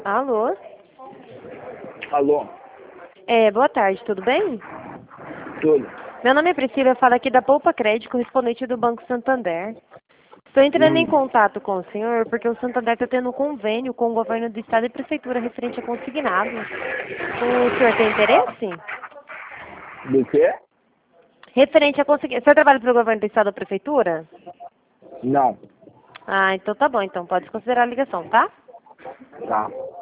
Alô? Alô? Boa tarde, tudo bem? Tudo. Meu nome é Priscila, eu falo aqui da Poupa Crédito, correspondente do Banco Santander. Estou entrando em contato com o senhor porque o Santander está tendo um convênio com o governo do estado e prefeitura referente a consignado. O senhor tem interesse? Do quê? Referente a consignado. O senhor trabalha para o governo do estado ou prefeitura? Não. Ah, então tá bom, então pode considerar a ligação, tá? Tá.